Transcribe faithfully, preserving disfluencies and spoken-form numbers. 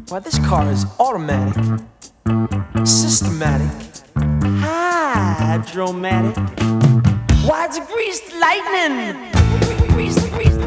Why, this car is automatic, systematic, hydromatic. Why, it's greased lightning. Grease, grease.